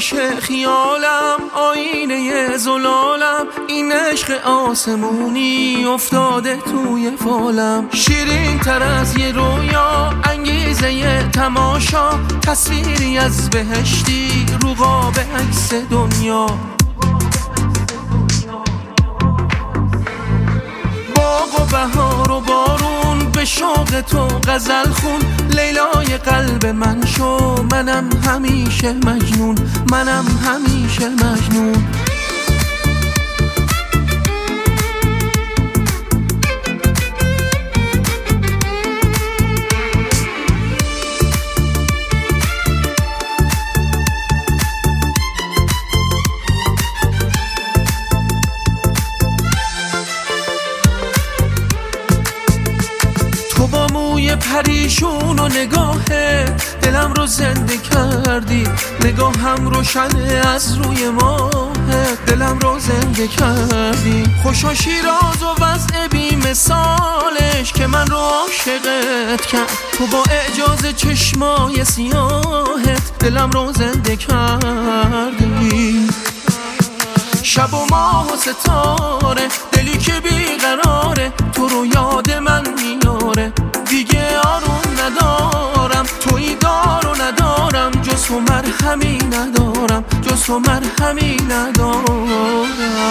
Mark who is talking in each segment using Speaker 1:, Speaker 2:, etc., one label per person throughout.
Speaker 1: گردش خیالم، آینه زلالم، این عشق آسمونی افتاده توی فالم. شیرین تر از یه رویا، انگیزه یه تماشا، تصویری از بهشتی رو قاب عکس دنیا. باغ و بهار و بارون، به شوق تو غزل خون، لیلای قلب من شو، منم همیشه مجنون، منم همیشه مجنون. تو با موی پریشون و نگاهه دلم رو زنده کردی، نگاهم روشنه از روی ماه، دلم رو زنده کردی. خوشا شیراز و وضع بی مثالش که من رو عاشقت کرد، تو با اعجاز چشمای سیاهت دلم رو زنده کردی. شب و ماه و ستاره، دلی که بیقراره، تو رو یاد من میاره، دیگه آروم ندارم، تویی دار و ندارم، جز تو مرهمی ندارم، جز تو مرهمی ندارم.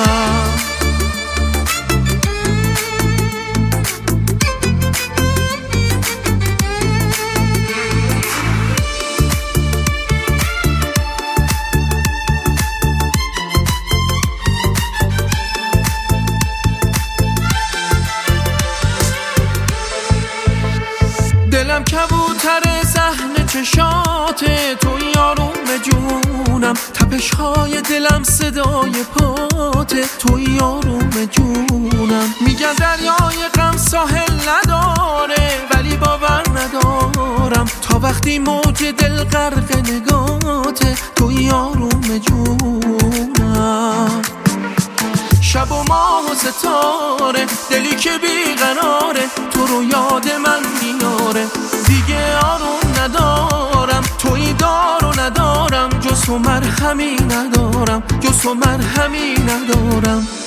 Speaker 1: دلم کبوتر صحن چشاته، توی آروم جونم، تپش های دلم صدای پاته، توی آروم جونم. میگن دریای غم ساحل نداره، ولی باور ندارم، تا وقتی موج دل غرق نگاته، توی آروم جونم. شب و ماه و ستاره، دلی که بیقراره، تو رو یاد من میاره، دیگه آروم ندارم، تویی دار و ندارم، جز تو مرهمی ندارم، جز تو مرهمی ندارم.